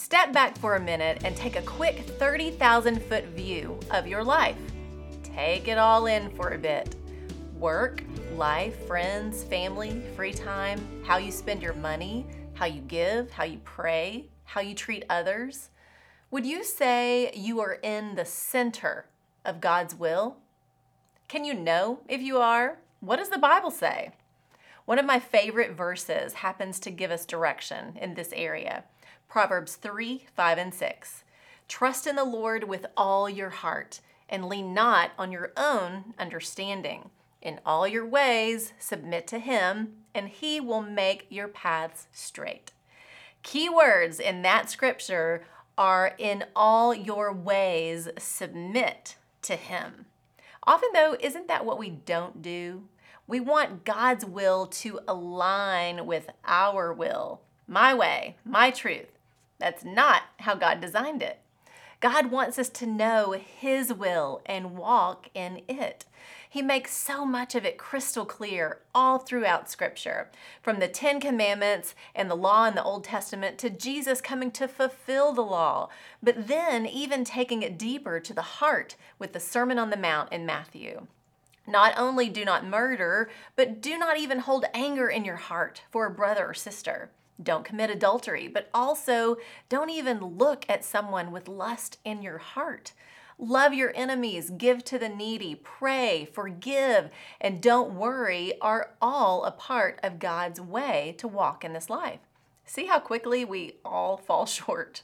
Step back for a minute and take a quick 30,000-foot view of your life. Take it all in for a bit. Work, life, friends, family, free time, how you spend your money, how you give, how you pray, how you treat others. Would you say you are in the center of God's will? Can you know if you are? What does the Bible say? One of my favorite verses happens to give us direction in this area. Proverbs 3, 5, and 6. Trust in the Lord with all your heart and lean not on your own understanding. In all your ways, submit to Him, and He will make your paths straight. Key words in that scripture are in all your ways, submit to Him. Often though, isn't that what we don't do? We want God's will to align with our will. My way, my truth. That's not how God designed it. God wants us to know His will and walk in it. He makes so much of it crystal clear all throughout Scripture, from the 10 Commandments and the law in the Old Testament to Jesus coming to fulfill the law, but then even taking it deeper to the heart with the Sermon on the Mount in Matthew. Not only do not murder, but do not even hold anger in your heart for a brother or sister. Don't commit adultery, but also don't even look at someone with lust in your heart. Love your enemies, give to the needy, pray, forgive, and don't worry are all a part of God's way to walk in this life. See how quickly we all fall short?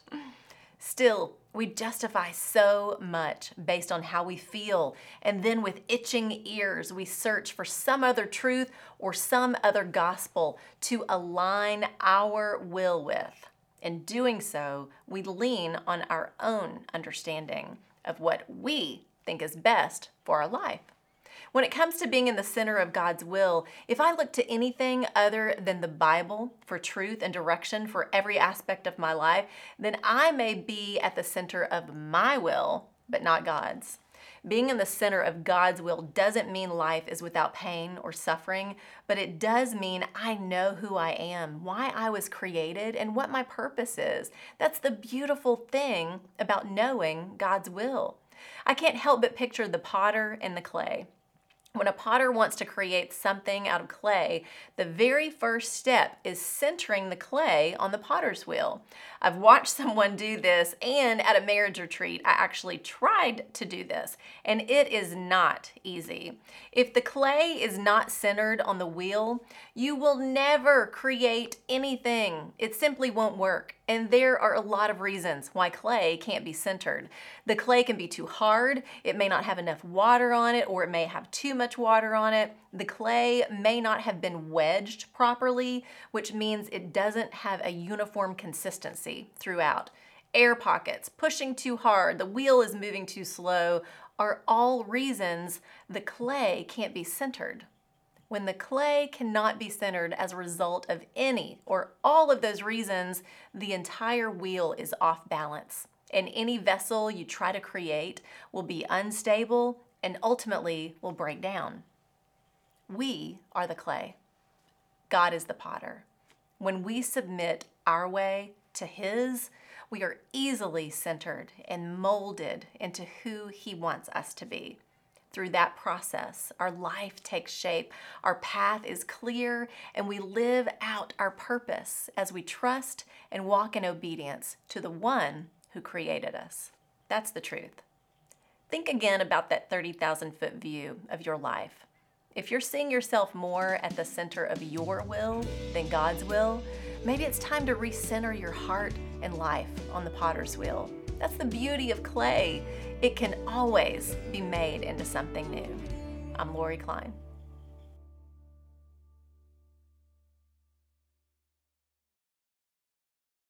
Still, we justify so much based on how we feel, and then with itching ears, we search for some other truth or some other gospel to align our will with. In doing so, we lean on our own understanding of what we think is best for our life. When it comes to being in the center of God's will, if I look to anything other than the Bible for truth and direction for every aspect of my life, then I may be at the center of my will, but not God's. Being in the center of God's will doesn't mean life is without pain or suffering, but it does mean I know who I am, why I was created, and what my purpose is. That's the beautiful thing about knowing God's will. I can't help but picture the potter and the clay. When a potter wants to create something out of clay, the very first step is centering the clay on the potter's wheel. I've watched someone do this, and at a marriage retreat, I actually tried to do this, and it is not easy. If the clay is not centered on the wheel, you will never create anything. It simply won't work, and there are a lot of reasons why clay can't be centered. The clay can be too hard, it may not have enough water on it, or it may have too much water on it. The clay may not have been wedged properly, which means it doesn't have a uniform consistency throughout. Air pockets, pushing too hard, the wheel is moving too slow, are all reasons the clay can't be centered. When the clay cannot be centered as a result of any or all of those reasons, the entire wheel is off balance, and any vessel you try to create will be unstable and ultimately will break down. We are the clay. God is the potter. When we submit our way to His, we are easily centered and molded into who He wants us to be. Through that process, our life takes shape, our path is clear, and we live out our purpose as we trust and walk in obedience to the one who created us. That's the truth. Think again about that 30,000-foot view of your life. If you're seeing yourself more at the center of your will than God's will, maybe it's time to recenter your heart and life on the potter's wheel. That's the beauty of clay. It can always be made into something new. I'm Lori Klein.